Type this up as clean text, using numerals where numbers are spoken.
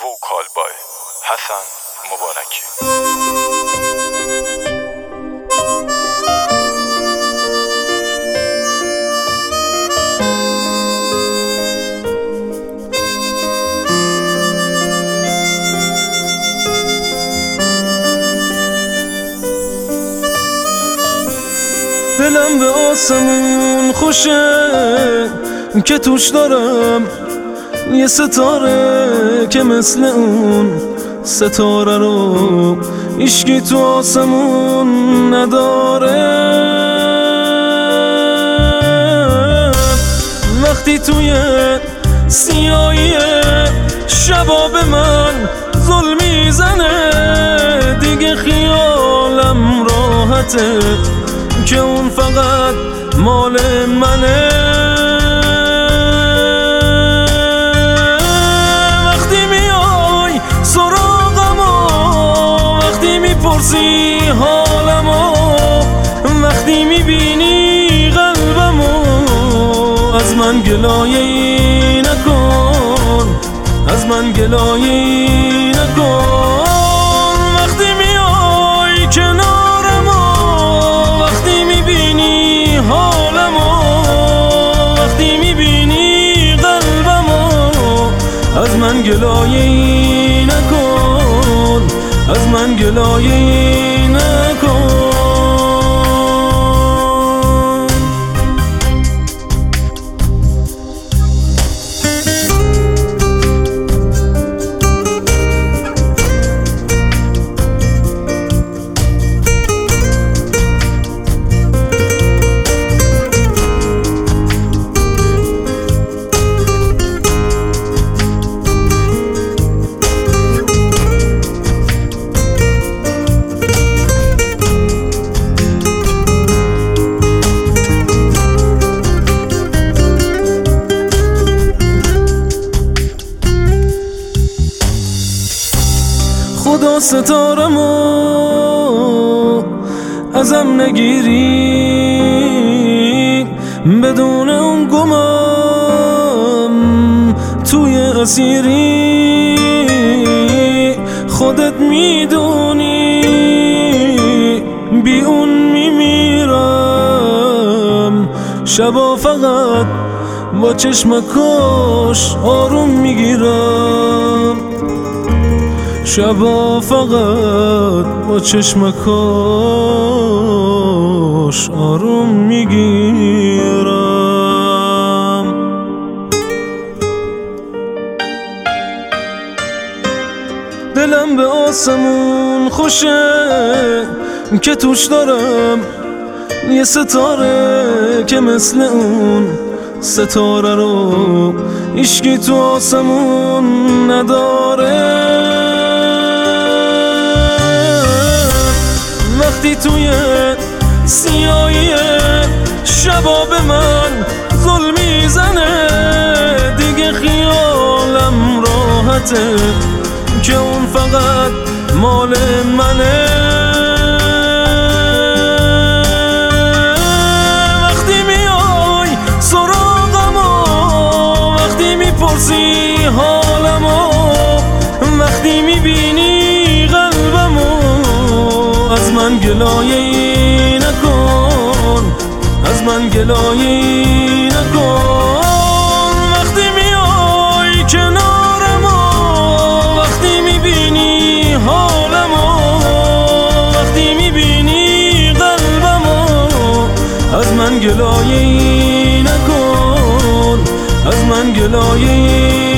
وکال بای حسن مبارکی. دلم به آسمون خوشه که توش دارم یه ستاره که مثل اون ستاره رو هیچکی تو آسمون نداره. وقتی توی سیاهی شبا به من ظلم میزنه دیگه خیالم راحته که اون فقط مال منه. وقتی میای سراغمو، وقتی میپرسی حالمو، وقتی میبینی قلبمو، از من گلایه‌ای نکن، از من گلایه‌ای نکن. وقتی میای کنارمو، وقتی میبینی حالمو، وقتی میبینی قلبمو، از من گلایه‌ای نکن، از من گلایه‌ای نکن. خدا ستارمو ازم نگیری، بدون اون گمم توی اسیری. خودت میدونی بی اون میمیرم، شبا فقط با چشمکاش آروم میگیرم، شبا فقط با چشمکاش آروم میگیرم. دلم به آسمون خوشه که توش دارم یه ستاره که مثل اون ستاره رو هیچکی تو آسمون نداره. وقتی توی سیاهی شبا به من ظلم میزنه دیگه خیالم راحته که اون فقط مال منه. وقتی میای سراغمو، وقتی میپرسی حالمو، وقتی میبینی قلبمو، از من گلایه‌ای نکن، از من گلایه‌ای نکن. وقتی میای کنارمو، وقتی میبینی حالمو، وقتی میبینی قلبمو، از من گلایه‌ای نکن، از من گلایه‌ای